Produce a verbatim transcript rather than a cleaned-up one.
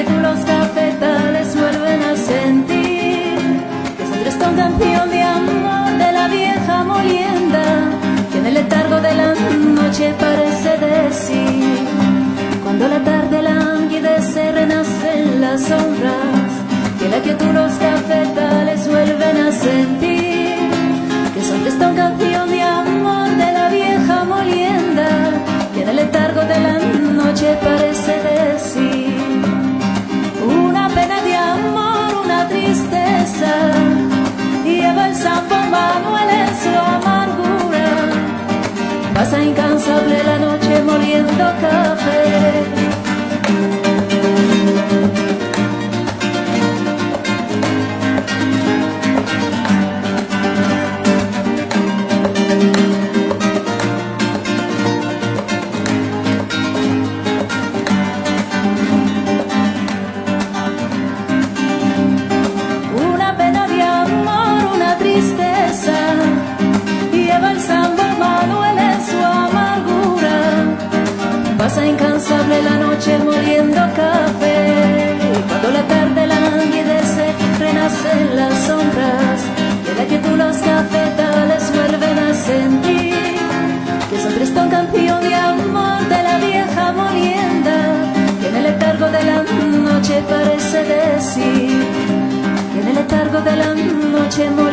quietud los cafetales vuelven a sentir que es otra esta canción de amor de la vieja molienda que en el letargo de la noche parece decir. Cuando la tarde languidece renacen las sombras, que la quietud los cafetales vuelven a sentir que son esta canción de amor de la vieja molienda que en el letargo de la noche parece decir. Una pena de amor, una tristeza, lleva el San Manuel en su amargura. Pasa incansable la noche moliendo café. Pasa incansable la noche moliendo café. Y cuando la tarde languidece renacen las sombras, y en la quietud los cafetales vuelven a sentir que son triste canción de amor de la vieja molienda que en el letargo de la noche parece decir, que en el letargo de la noche